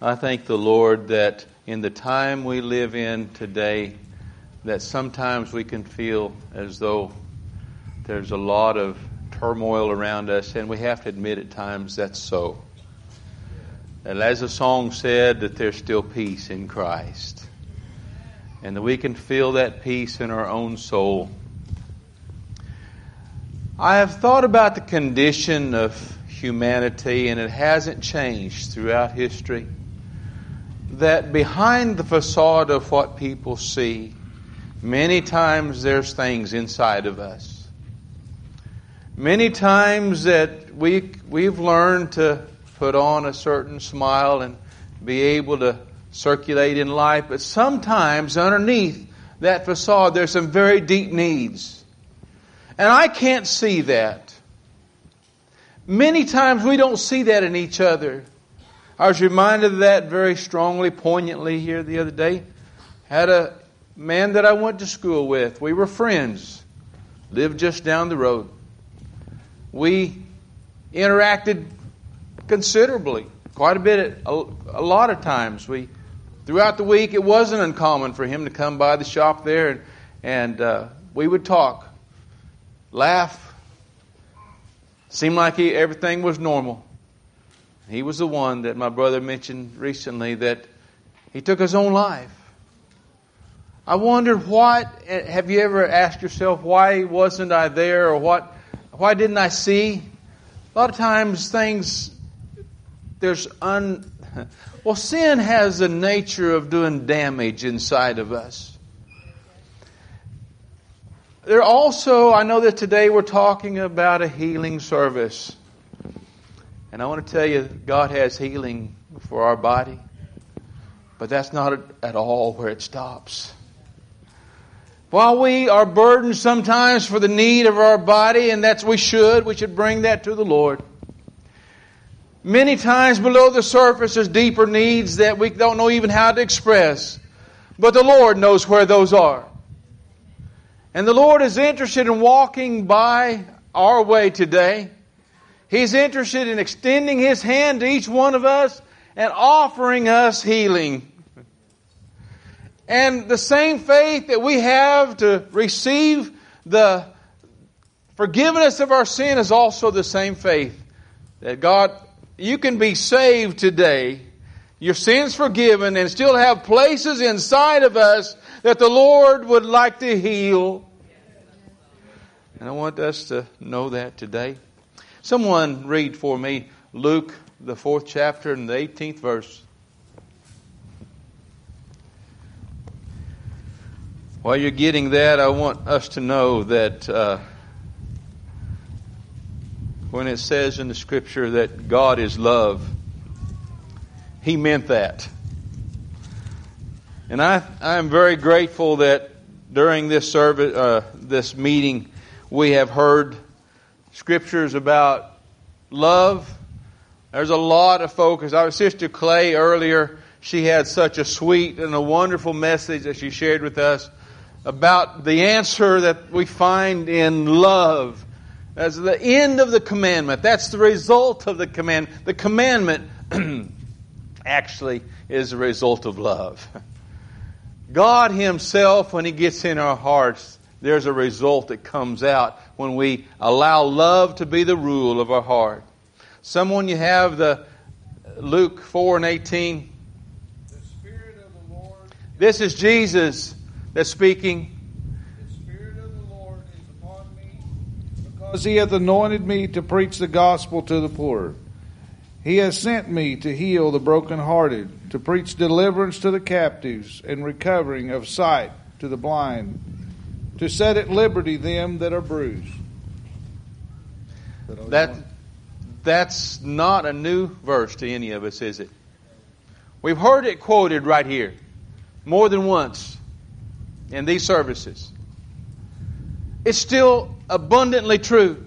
I thank the Lord that in the time we live in today, that sometimes we can feel as though there's a lot of turmoil around us, and we have to admit at times that's so. And as the song said, that there's still peace in Christ. And that we can feel that peace in our own soul. I have thought about the condition of humanity, and it hasn't changed throughout history. That behind the facade of what people see, many times there's things inside of us. Many times that we've learned to put on a certain smile and be able to circulate in life, but sometimes underneath that facade there's some very deep needs. And I can't see that. Many times we don't see that in each other. I was reminded of that very strongly, poignantly here the other day. Had a man that I went to school with. We were friends. Lived just down the road. We interacted considerably, quite a bit, a lot of times. Throughout the week, it wasn't uncommon for him to come by the shop there, and we would talk, laugh. Seemed like everything was normal. He was the one that my brother mentioned recently that he took his own life. I wondered have you ever asked yourself, why wasn't I there, or why didn't I see? A lot of times sin has the nature of doing damage inside of us. I know that today we're talking about a healing service. And I want to tell you, God has healing for our body. But that's not at all where it stops. While we are burdened sometimes for the need of our body, and we should bring that to the Lord. Many times below the surface there's deeper needs that we don't know even how to express. But the Lord knows where those are. And the Lord is interested in walking by our way today. He's interested in extending His hand to each one of us and offering us healing. And the same faith that we have to receive the forgiveness of our sin is also the same faith that God, you can be saved today, your sins forgiven, and still have places inside of us that the Lord would like to heal. And I want us to know that today. Someone read for me Luke, the 4th chapter and the 18th verse. While you're getting that, I want us to know that when it says in the Scripture that God is love, He meant that. And I am very grateful that during this service, this meeting, we have heard Scriptures about love. There's a lot of focus. Our sister Clay earlier, she had such a sweet and a wonderful message that she shared with us about the answer that we find in love as the end of the commandment. That's the result of the commandment. The commandment actually is a result of love. God Himself, when He gets in our hearts, there's a result that comes out when we allow love to be the rule of our heart. Someone, you have the Luke 4 and 18. The Spirit of the Lord. This is Jesus that's speaking. The Spirit of the Lord is upon me, because He hath anointed me to preach the gospel to the poor. He has sent me to heal the brokenhearted, to preach deliverance to the captives, and recovering of sight to the blind, to set at liberty them that are bruised. That's not a new verse to any of us, is it? We've heard it quoted right here more than once in these services. It's still abundantly true.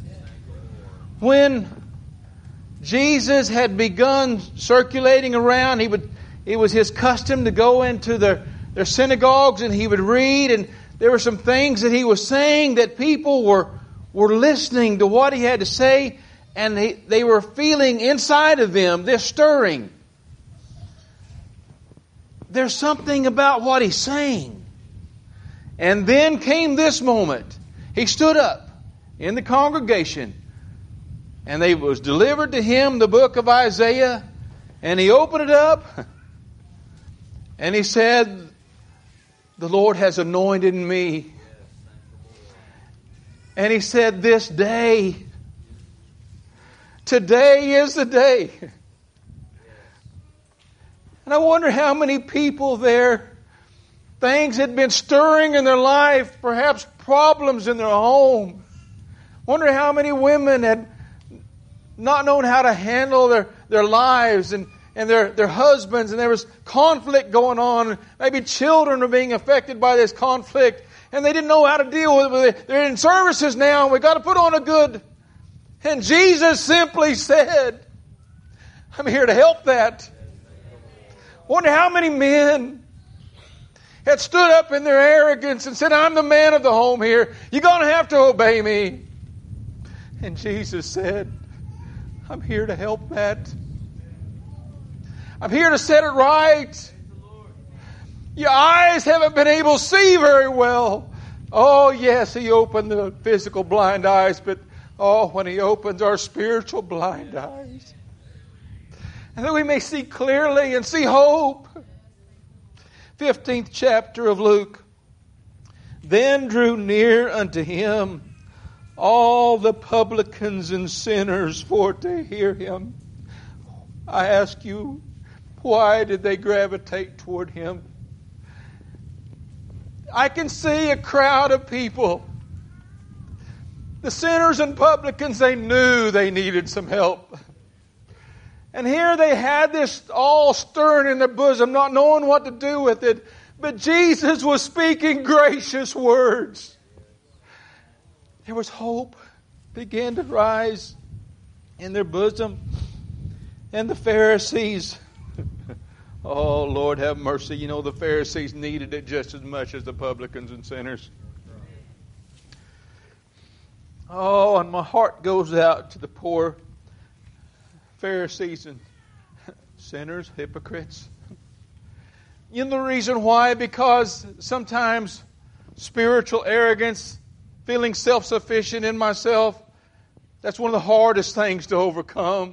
When Jesus had begun circulating around, it was His custom to go into their synagogues and He would read, and there were some things that He was saying that people were listening to what He had to say, and they were feeling inside of them this stirring. there's something about what he's saying. And then came this moment. He stood up in the congregation, and they was delivered to him the book of Isaiah, and he opened it up, and he said, the Lord has anointed me. And he said, this day, today is the day. And I wonder how many people there, things had been stirring in their life, perhaps problems in their home. Wonder how many women had not known how to handle their lives and their husbands, and there was conflict going on. Maybe children were being affected by this conflict, and they didn't know how to deal with it. They're in services now, and we've got to put on a good. And Jesus simply said, I'm here to help that. Wonder how many men had stood up in their arrogance and said, I'm the man of the home here. You're going to have to obey me. And Jesus said, I'm here to help that. I'm here to set it right. Your eyes haven't been able to see very well. Oh, yes, He opened the physical blind eyes, but when He opens our spiritual blind eyes, and that we may see clearly and see hope. 15th chapter of Luke. Then drew near unto Him all the publicans and sinners for to hear Him. I ask you, why did they gravitate toward Him? I can see a crowd of people. The sinners and publicans, they knew they needed some help. And here they had this all stirring in their bosom, not knowing what to do with it. But Jesus was speaking gracious words. There was hope began to rise in their bosom. And the Pharisees, oh, Lord have mercy. You know, the Pharisees needed it just as much as the publicans and sinners. Oh, and my heart goes out to the poor Pharisees and sinners, hypocrites. You know the reason why? Because sometimes spiritual arrogance, feeling self-sufficient in myself, that's one of the hardest things to overcome.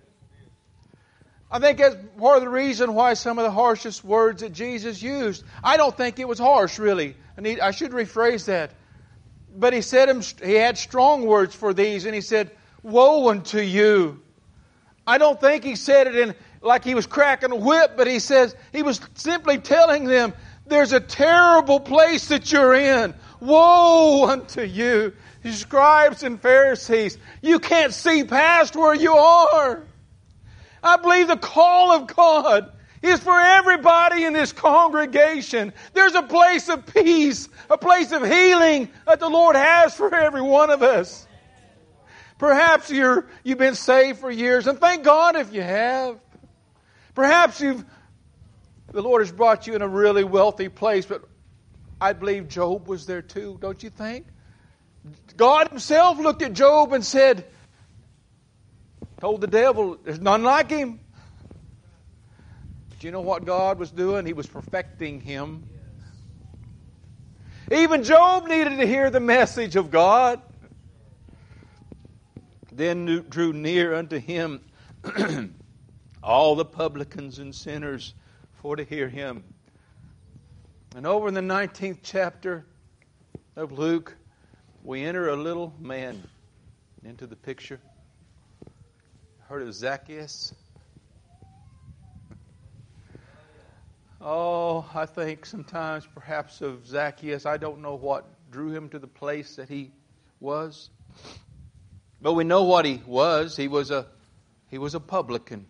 I think that's part of the reason why some of the harshest words that Jesus used. I don't think it was harsh, really. I should rephrase that. But He said He had strong words for these, and He said, woe unto you. I don't think He said it in like He was cracking a whip, but He says He was simply telling them, there's a terrible place that you're in. Woe unto you, scribes and Pharisees. You can't see past where you are. I believe the call of God is for everybody in this congregation. There's a place of peace, a place of healing that the Lord has for every one of us. Perhaps you've been saved for years, and thank God if you have. Perhaps the Lord has brought you in a really wealthy place, but I believe Job was there too, don't you think? God Himself looked at Job and said, told the devil, there's none like him. But you know what God was doing? He was perfecting him. Even Job needed to hear the message of God. Then drew near unto Him all the publicans and sinners for to hear Him. And over in the 19th chapter of Luke, we enter a little man into the picture. Heard of Zacchaeus? Oh, I think sometimes perhaps of Zacchaeus. I don't know what drew him to the place that he was. But we know what he was. He was a publican.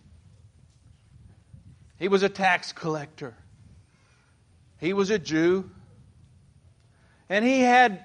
He was a tax collector. He was a Jew. And he had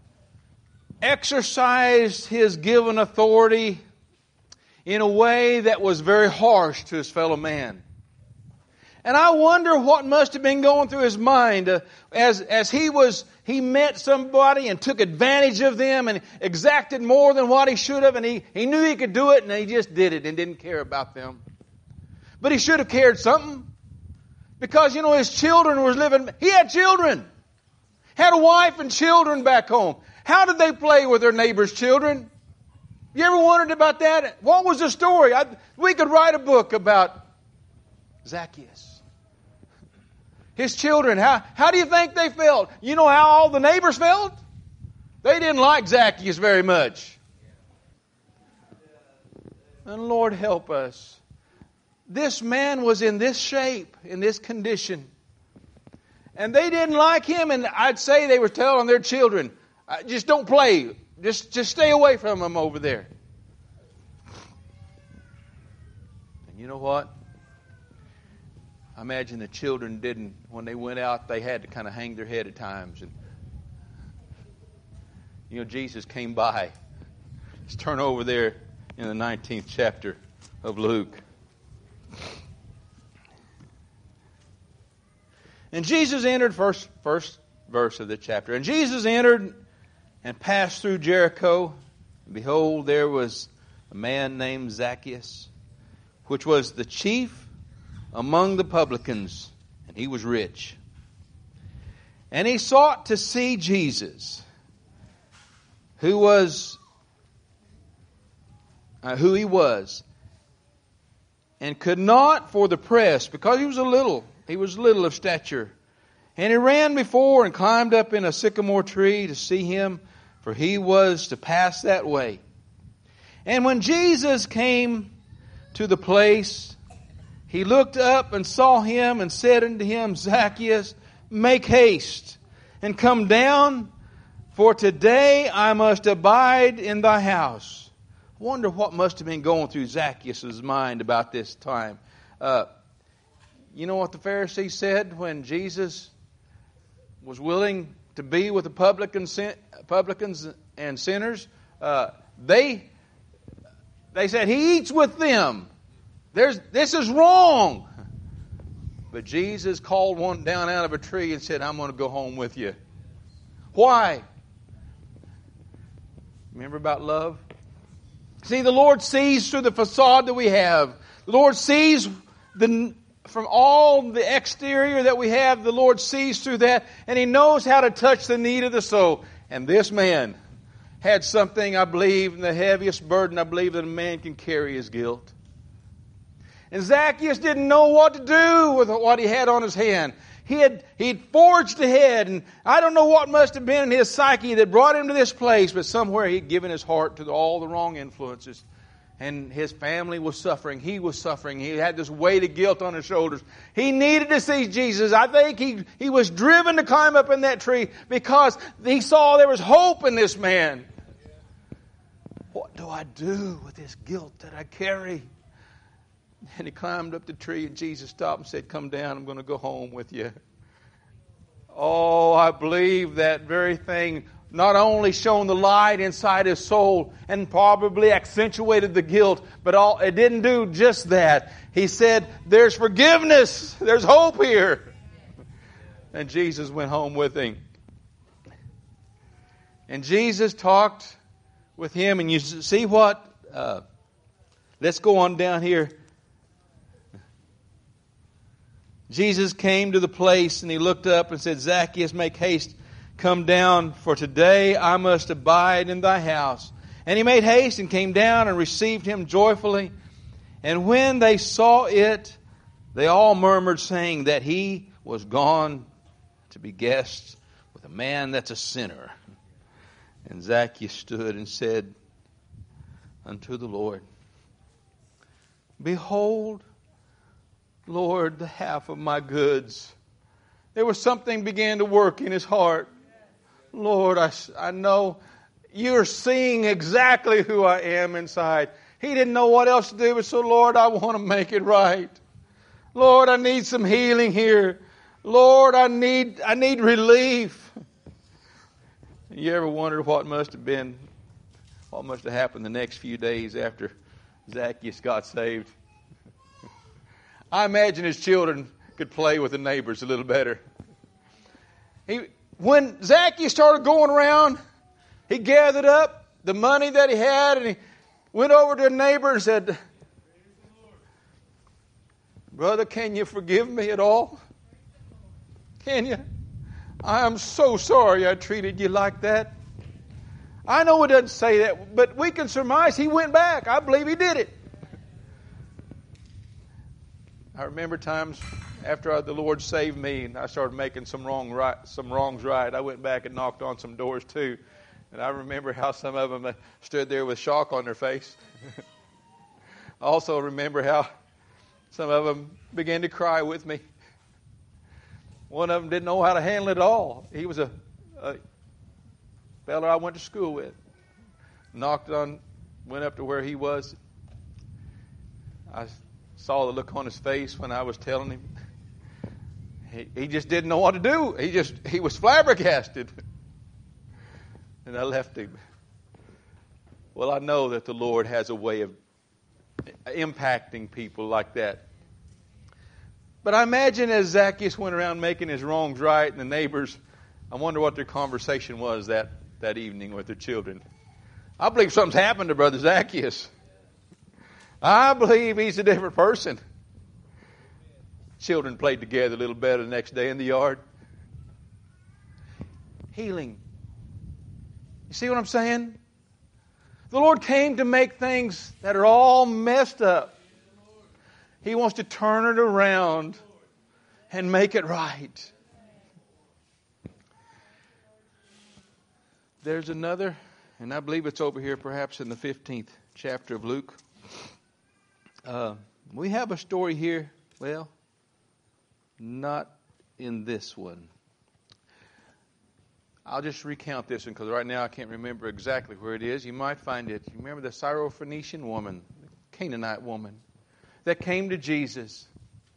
exercised his given authority in a way that was very harsh to his fellow man. And I wonder what must have been going through his mind as he met somebody and took advantage of them and exacted more than what he should have, and he knew he could do it, and he just did it and didn't care about them. But he should have cared something. Because, his children was living, he had children. Had a wife and children back home. How did they play with their neighbor's children? You ever wondered about that? What was the story? We could write a book about Zacchaeus. His children, how do you think they felt? You know how all the neighbors felt? They didn't like Zacchaeus very much. And Lord help us. This man was in this shape, in this condition. And they didn't like him, and I'd say they were telling their children, just don't play. Just stay away from him over there. And you know what? I imagine the children didn't, when they went out, they had to kind of hang their head at times. And Jesus came by. Let's turn over there in the 19th chapter of Luke. And Jesus entered, first verse of the chapter. And Jesus entered and passed through Jericho. And behold, there was a man named Zacchaeus, which was the chief among the publicans, and he was rich. And he sought to see Jesus, who he was, and could not for the press, because he was little of stature. And he ran before and climbed up in a sycamore tree to see him, for he was to pass that way. And when Jesus came to the place, he looked up and saw him and said unto him, Zacchaeus, make haste and come down, for today I must abide in thy house. I wonder what must have been going through Zacchaeus' mind about this time. You know what the Pharisees said when Jesus was willing to be with the publicans and sinners? They said, he eats with them. This is wrong. But Jesus called one down out of a tree and said, I'm going to go home with you. Why? Remember about love? See, the Lord sees through the facade that we have. The Lord sees from all the exterior that we have, the Lord sees through that, and He knows how to touch the need of the soul. And this man had something, I believe, the heaviest burden I believe that a man can carry is guilt. And Zacchaeus didn't know what to do with what he had on his hand. He'd forged ahead, and I don't know what must have been in his psyche that brought him to this place, but somewhere he'd given his heart to all the wrong influences. And his family was suffering. He was suffering. He had this weight of guilt on his shoulders. He needed to see Jesus. I think he was driven to climb up in that tree because he saw there was hope in this man. What do I do with this guilt that I carry? And he climbed up the tree, and Jesus stopped and said, come down, I'm going to go home with you. Oh, I believe that very thing not only shone the light inside his soul and probably accentuated the guilt, but it didn't do just that. He said, there's forgiveness, there's hope here. And Jesus went home with him. And Jesus talked with him, and you see what? Let's go on down here. Jesus came to the place, and He looked up and said, Zacchaeus, make haste, come down, for today I must abide in thy house. And he made haste and came down and received him joyfully. And when they saw it, they all murmured, saying that he was gone to be guests with a man that's a sinner. And Zacchaeus stood and said unto the Lord, behold, Lord, the half of my goods. There was something began to work in his heart. Lord, I know you're seeing exactly who I am inside. He didn't know what else to do, but so Lord, I want to make it right. Lord, I need some healing here. Lord, I need relief. You ever wondered what must have happened the next few days after Zacchaeus got saved? I imagine his children could play with the neighbors a little better. When Zacchaeus started going around, he gathered up the money that he had, and he went over to a neighbor and said, Brother, can you forgive me at all? Can you? I am so sorry I treated you like that. I know it doesn't say that, but we can surmise he went back. I believe he did it. I remember times after the Lord saved me and I started making some wrongs right, I went back and knocked on some doors too. And I remember how some of them stood there with shock on their face. I also remember how some of them began to cry with me. One of them didn't know how to handle it at all. He was a fellow I went to school with. Went up to where he was. I saw the look on his face when I was telling him. He just didn't know what to do. He was flabbergasted. And I left him. Well, I know that the Lord has a way of impacting people like that. But I imagine as Zacchaeus went around making his wrongs right, and the neighbors, I wonder what their conversation was that evening with their children. I believe something's happened to Brother Zacchaeus. I believe he's a different person. Children played together a little better the next day in the yard. Healing. You see what I'm saying? The Lord came to make things that are all messed up. He wants to turn it around and make it right. There's another, and I believe it's over here perhaps in the 15th chapter of Luke. We have a story here. Well, not in this one. I'll just recount this one because right now I can't remember exactly where it is. You might find it. You remember the Syrophoenician woman, the Canaanite woman that came to Jesus.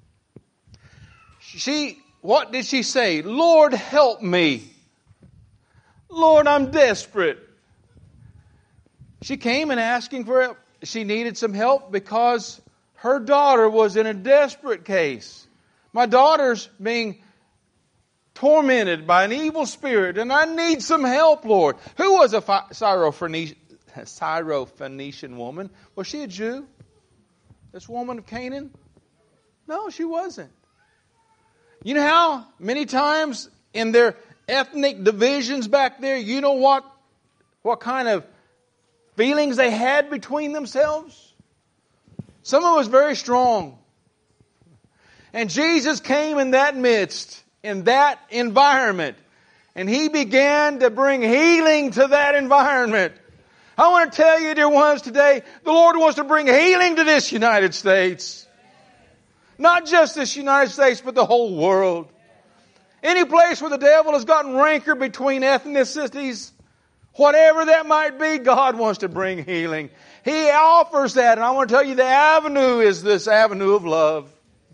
What did she say? Lord, help me. Lord, I'm desperate. She came and asking for help. She needed some help because her daughter was in a desperate case. My daughter's being tormented by an evil spirit, and I need some help, Lord. Who was a Syrophoenician woman? Was she a Jew? This woman of Canaan? No, she wasn't. You know how many times in their ethnic divisions back there, you know what kind of feelings they had between themselves? Some of it was very strong. And Jesus came in that midst, in that environment, and He began to bring healing to that environment. I want to tell you, dear ones, today, the Lord wants to bring healing to this United States. Not just this United States, but the whole world. Any place where the devil has gotten rancor between ethnicities, whatever that might be, God wants to bring healing. He offers that, and I want to tell you the avenue is this avenue of love.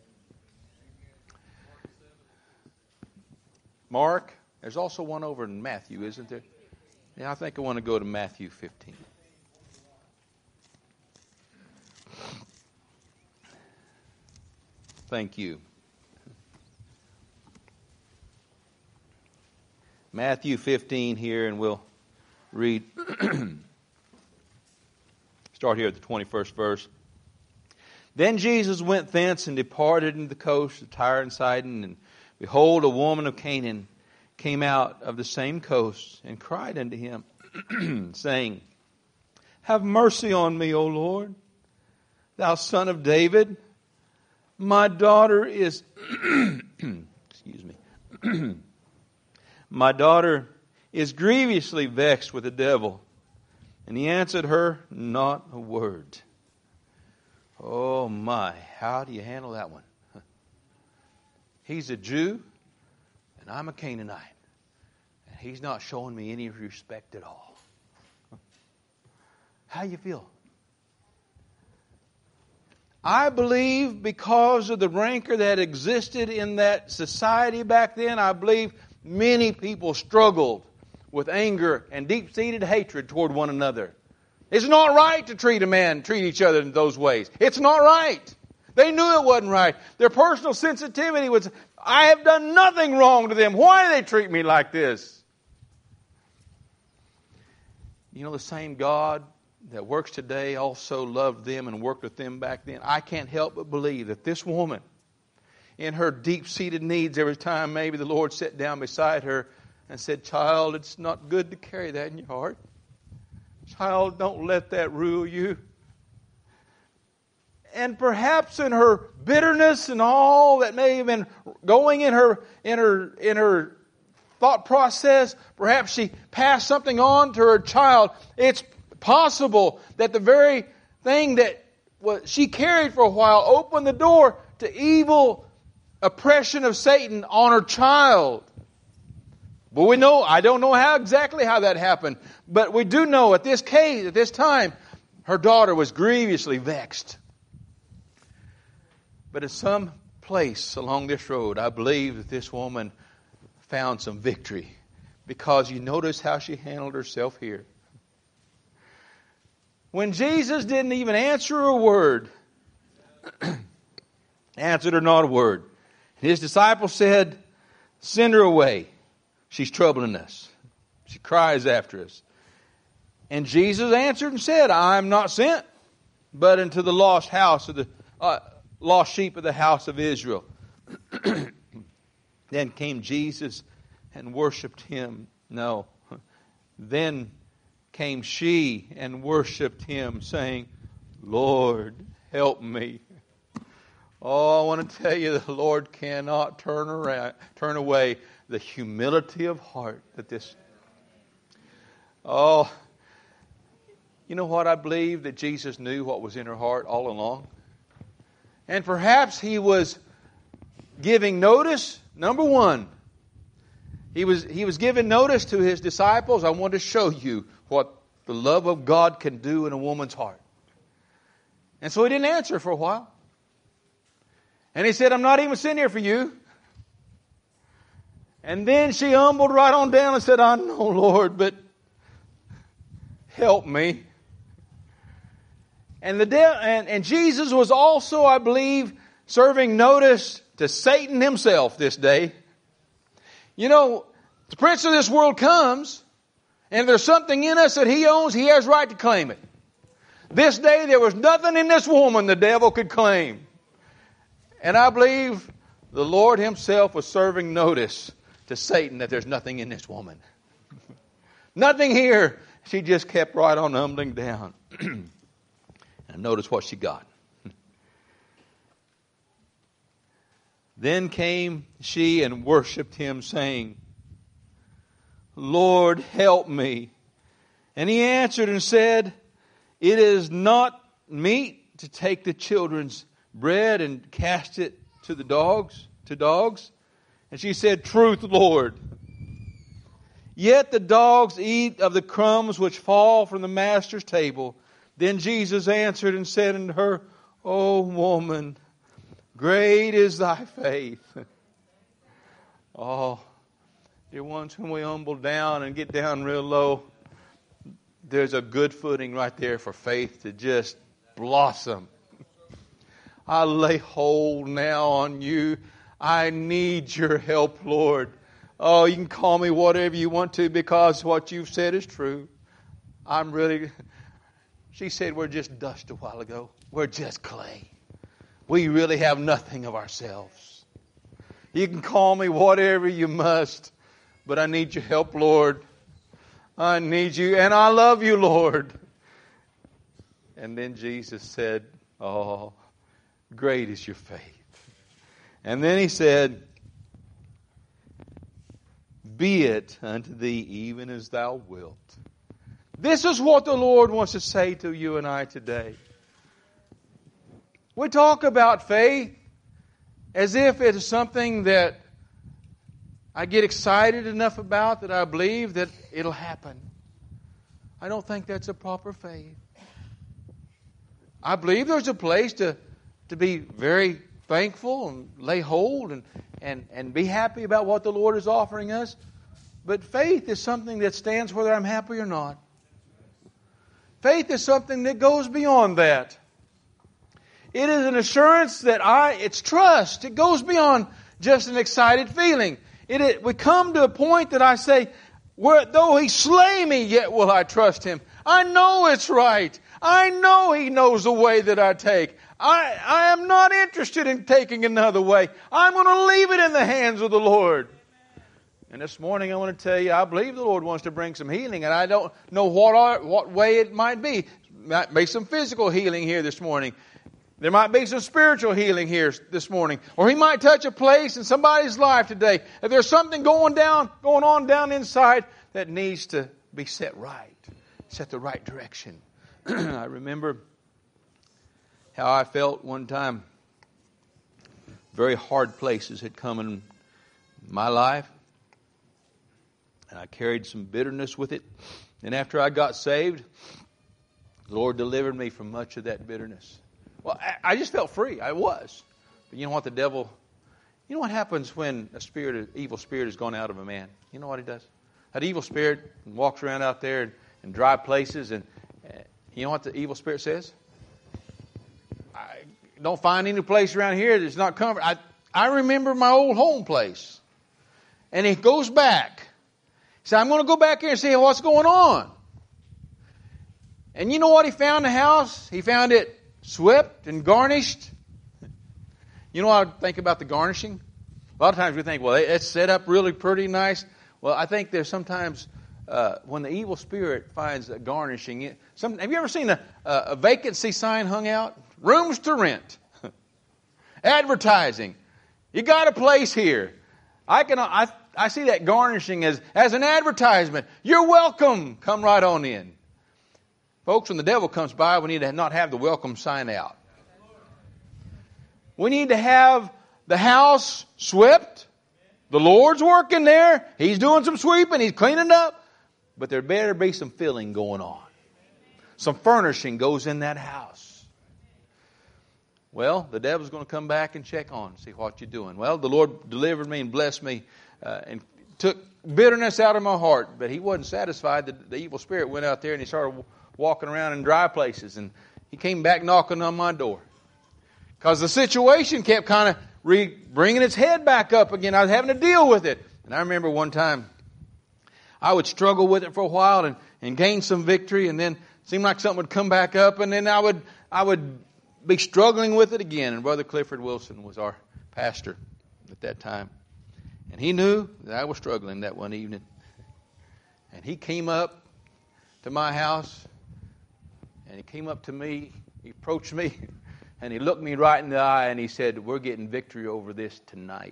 Mark, there's also one over in Matthew, isn't there? Yeah, I think I want to go to Matthew 15. Thank you. Matthew 15 here, and we'll read, start here at the 21st verse. Then Jesus went thence and departed into the coast of Tyre and Sidon, and behold, a woman of Canaan came out of the same coast and cried unto him, saying, Have mercy on me, O Lord, thou son of David. My daughter is, excuse me, my daughter is grievously vexed with the devil. And he answered her not a word. Oh my, how do you handle that one? He's a Jew, and I'm a Canaanite. And he's not showing me any respect at all. How you feel? I believe because of the rancor that existed in that society back then, I believe many people struggled with anger and deep-seated hatred toward one another. It's not right to treat each other in those ways. It's not right. They knew it wasn't right. Their personal sensitivity was, I have done nothing wrong to them. Why do they treat me like this? You know, the same God that works today also loved them and worked with them back then. I can't help but believe that this woman in her deep-seated needs every time maybe the Lord sat down beside her and said, "Child, it's not good to carry that in your heart. Child, don't let that rule you." And perhaps in her bitterness and all that may have been going in her thought process, perhaps she passed something on to her child. It's possible that the very thing that she carried for a while opened the door to evil oppression of Satan on her child. But we know, I don't know exactly how that happened, but we do know at this time, her daughter was grievously vexed. But in some place along this road, I believe that this woman found some victory, because you notice how she handled herself here. When Jesus didn't even answer a word, answered her not a word, his disciples said, "Send her away. She's troubling us. She cries after us." And Jesus answered and said, "I'm not sent, but into the lost sheep of the house of Israel." Then came Jesus and worshipped Him. No. Then came she and worshipped Him, saying, "Lord, help me." Oh, I want to tell you, the Lord cannot turn away the humility of heart that this. Oh, you know what? I believe that Jesus knew what was in her heart all along. And perhaps He was giving notice. Number one, He was giving notice to His disciples. I want to show you what the love of God can do in a woman's heart. And so He didn't answer for a while. And He said, "I'm not even sitting here for you." And then she humbled right on down and said, "I know, Lord, but help me." And Jesus was also, I believe, serving notice to Satan himself this day. You know, the prince of this world comes, and if there's something in us that he owns, he has right to claim it. This day there was nothing in this woman the devil could claim. And I believe the Lord Himself was serving notice to Satan that there's nothing in this woman. Nothing here. She just kept right on humbling down. And notice what she got. Then came she and worshipped Him, saying, "Lord, help me." And He answered and said, "It is not meet to take the children's bread and cast it to the dogs. And she said, "Truth, Lord. Yet the dogs eat of the crumbs which fall from the master's table." Then Jesus answered and said unto her, "O woman, great is thy faith." Oh, dear ones, when we humble down and get down real low, there's a good footing right there for faith to just blossom. I lay hold now on you. I need your help, Lord. Oh, you can call me whatever you want to, because what you've said is true. She said, "We're just dust a while ago. We're just clay. We really have nothing of ourselves. You can call me whatever you must, but I need your help, Lord. I need you, and I love you, Lord." And then Jesus said, "Oh, great is your faith." And then He said, "Be it unto thee even as thou wilt." This is what the Lord wants to say to you and I today. We talk about faith as if it is something that I get excited enough about that I believe that it'll happen. I don't think that's a proper faith. I believe there's a place to be very thankful and lay hold and be happy about what the Lord is offering us. But faith is something that stands whether I'm happy or not. Faith is something that goes beyond that. It is an assurance that it's trust. It goes beyond just an excited feeling. We come to a point that I say, though He slay me, yet will I trust Him. I know it's right. I know He knows the way that I take. I am not interested in taking another way. I'm going to leave it in the hands of the Lord. And this morning I want to tell you, I believe the Lord wants to bring some healing, and I don't know what way it might be. Might be some physical healing here this morning. There might be some spiritual healing here this morning. Or He might touch a place in somebody's life today. If there's something going on down inside that needs to be set right, set the right direction. I remember how I felt one time. Very hard places had come in my life. And I carried some bitterness with it. And after I got saved, the Lord delivered me from much of that bitterness. Well, I just felt free. I was. But you know what the devil... You know what happens when an evil spirit has gone out of a man? You know what he does? That evil spirit walks around out there in dry places, and you know what the evil spirit says? I don't find any place around here that's not comfort. I remember my old home place. And he goes back. He said, I'm going to go back here and see what's going on. And you know what he found in the house? He found it swept and garnished. You know what I think about the garnishing? A lot of times we think, well, it's set up really pretty nice. Well, I think there's sometimes when the evil spirit finds a garnishing. Have you ever seen a vacancy sign hung out? Rooms to rent. Advertising. You got a place here. I see that garnishing as an advertisement. You're welcome. Come right on in. Folks, when the devil comes by, we need to not have the welcome sign out. We need to have the house swept. The Lord's working there. He's doing some sweeping. He's cleaning up. But there better be some filling going on. Some furnishing goes in that house. Well, the devil's going to come back and check on, see what you're doing. Well, the Lord delivered me and blessed me and took bitterness out of my heart. But He wasn't satisfied. The evil spirit went out there and he started walking around in dry places. And he came back knocking on my door. Because the situation kept kind of bringing its head back up again. I was having to deal with it. And I remember one time I would struggle with it for a while and gain some victory. And then it seemed like something would come back up. And then I would be struggling with it again. And Brother Clifford Wilson was our pastor at that time. And he knew that I was struggling that one evening. And he came up to my house. And he came up to me. He approached me. And he looked me right in the eye and he said, we're getting victory over this tonight.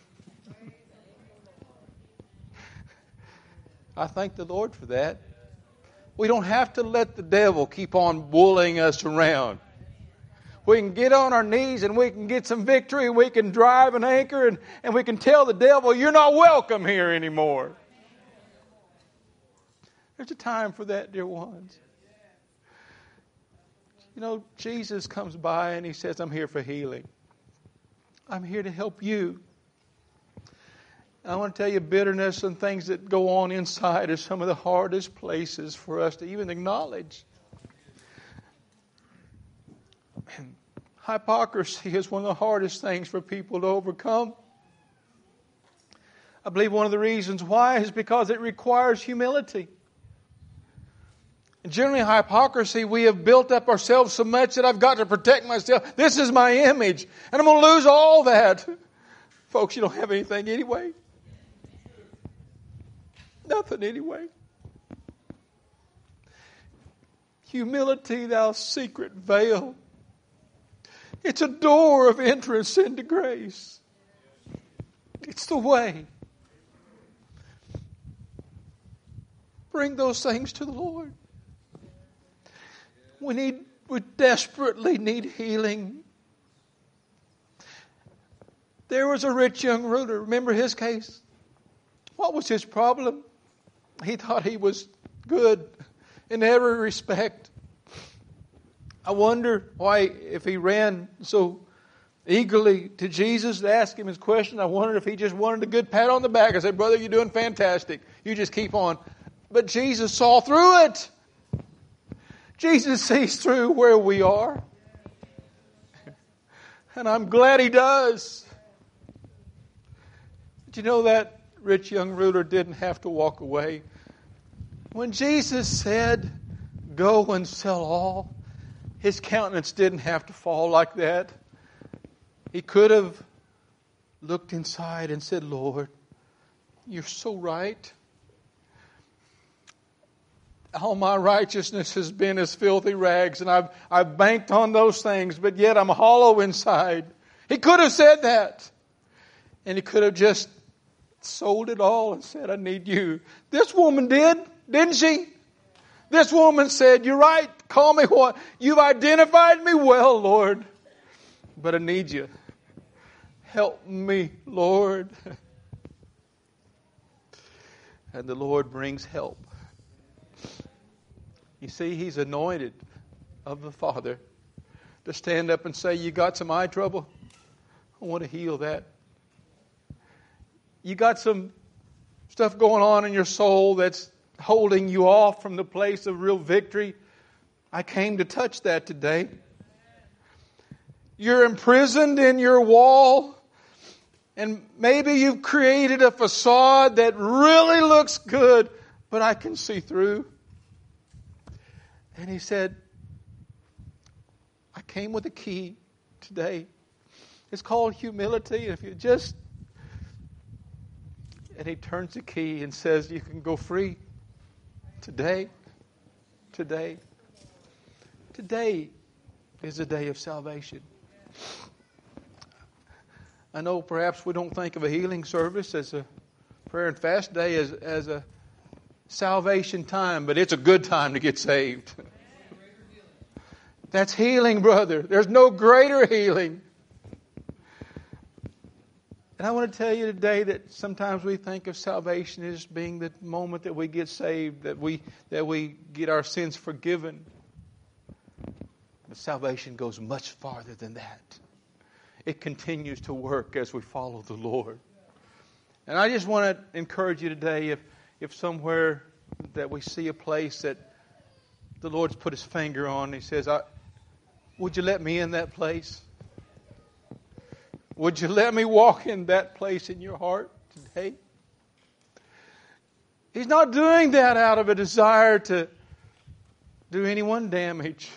I thank the Lord for that. We don't have to let the devil keep on bullying us around. We can get on our knees and we can get some victory. We can drive an anchor and we can tell the devil, you're not welcome here anymore. There's a time for that, dear ones. You know, Jesus comes by and He says, I'm here for healing. I'm here to help you. I want to tell you, bitterness and things that go on inside are some of the hardest places for us to even acknowledge. Hypocrisy is one of the hardest things for people to overcome. I believe one of the reasons why is because it requires humility. And generally, hypocrisy, we have built up ourselves so much that I've got to protect myself. This is my image, and I'm going to lose all that. Folks, you don't have anything anyway. Nothing anyway. Humility, thou secret veil. It's a door of entrance into grace. It's the way. Bring those things to the Lord. We desperately need healing. There was a rich young ruler. Remember his case? What was his problem? He thought he was good in every respect. I wonder why, if he ran so eagerly to Jesus to ask Him his question, I wondered if he just wanted a good pat on the back. I said, brother, you're doing fantastic. You just keep on. But Jesus saw through it. Jesus sees through where we are. And I'm glad He does. But you know, that rich young ruler didn't have to walk away. When Jesus said, go and sell all His countenance didn't have to fall like that. He could have looked inside and said, Lord, you're so right. All my righteousness has been as filthy rags, and I've banked on those things, but yet I'm hollow inside. He could have said that. And he could have just sold it all and said, I need you. This woman did, didn't she? This woman said, you're right, call me what? You've identified me well, Lord, but I need you. Help me, Lord. And the Lord brings help. You see, He's anointed of the Father to stand up and say, you got some eye trouble? I want to heal that. You got some stuff going on in your soul that's holding you off from the place of real victory? I came to touch that today. You're imprisoned in your wall, and maybe you've created a facade that really looks good, but I can see through. And He said, I came with a key today. It's called humility. If you just... And He turns the key and says, you can go free today. Today. Today is the day of salvation. I know perhaps we don't think of a healing service as a prayer and fast day as a salvation time, but it's a good time to get saved. That's healing, brother. There's no greater healing. And I want to tell you today that sometimes we think of salvation as being the moment that we get saved, that we get our sins forgiven. But salvation goes much farther than that. It continues to work as we follow the Lord. And I just want to encourage you today, if somewhere that we see a place that the Lord's put His finger on, He says, would you let me in that place? Would you let me walk in that place in your heart today? He's not doing that out of a desire to do anyone damage.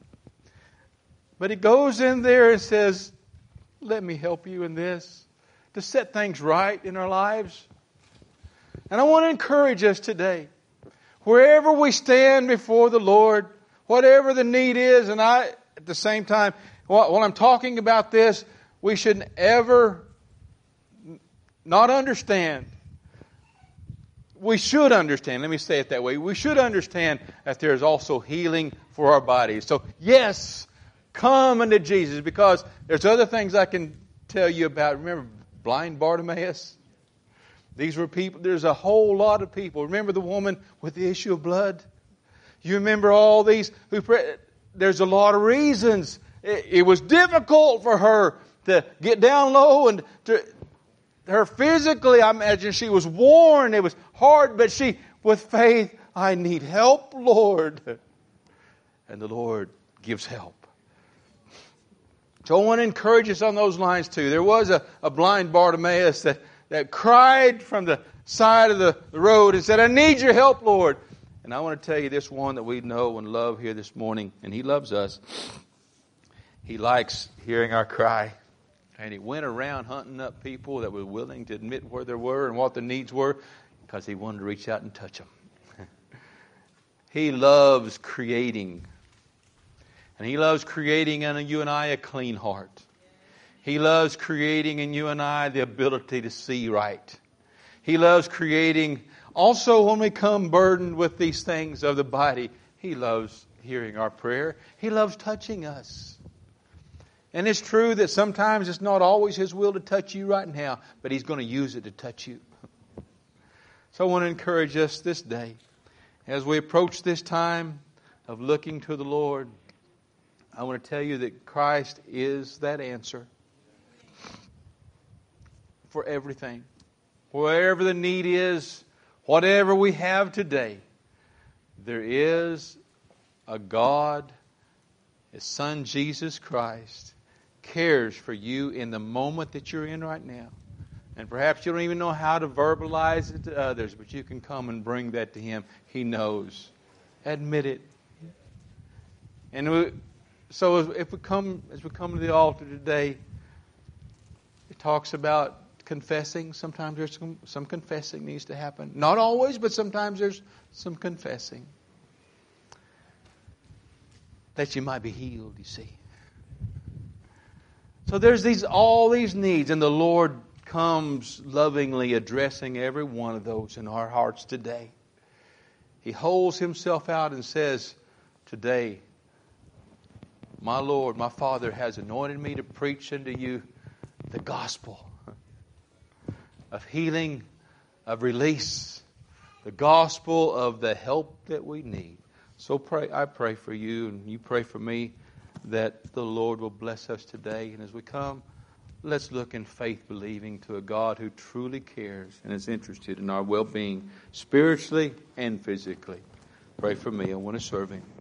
But He goes in there and says, let me help you in this, to set things right in our lives. And I want to encourage us today, wherever we stand before the Lord, whatever the need is, and at the same time, while I'm talking about this, we shouldn't ever not understand. We should understand, let me say it that way, we should understand that there is also healing for our bodies. So yes, come unto Jesus, because there's other things I can tell you about. Remember blind Bartimaeus? These were people, there's a whole lot of people. Remember the woman with the issue of blood? You remember all these who there's a lot of reasons. It was difficult for her to get down low, and her physically, I imagine she was worn. It was hard, but she, with faith, I need help, Lord. And the Lord gives help. So I want to encourage us on those lines too. There was a blind Bartimaeus that cried from the side of the road and said, I need your help, Lord. And I want to tell you this one that we know and love here this morning, and he loves us. He likes hearing our cry. And he went around hunting up people that were willing to admit where they were and what their needs were, because he wanted to reach out and touch them. He loves creating. And He loves creating in you and I a clean heart. He loves creating in you and I the ability to see right. He loves creating also when we come burdened with these things of the body. He loves hearing our prayer. He loves touching us. And it's true that sometimes it's not always His will to touch you right now, but He's going to use it to touch you. So I want to encourage us this day, as we approach this time of looking to the Lord, I want to tell you that Christ is that answer for everything. Wherever the need is, whatever we have today, there is a God, His Son Jesus Christ, cares for you in the moment that you're in right now. And perhaps you don't even know how to verbalize it to others, but you can come and bring that to Him. He knows. Admit it. And So as we come to the altar today, it talks about confessing. Sometimes there's some confessing needs to happen. Not always, but sometimes there's some confessing. That you might be healed, you see. So there's all these needs, and the Lord comes lovingly addressing every one of those in our hearts today. He holds Himself out and says, today, my Lord, my Father has anointed me to preach unto you the gospel of healing, of release, the gospel of the help that we need. So I pray for you, and you pray for me, that the Lord will bless us today. And as we come, let's look in faith, believing to a God who truly cares and is interested in our well-being, spiritually and physically. Pray for me. I want to serve Him.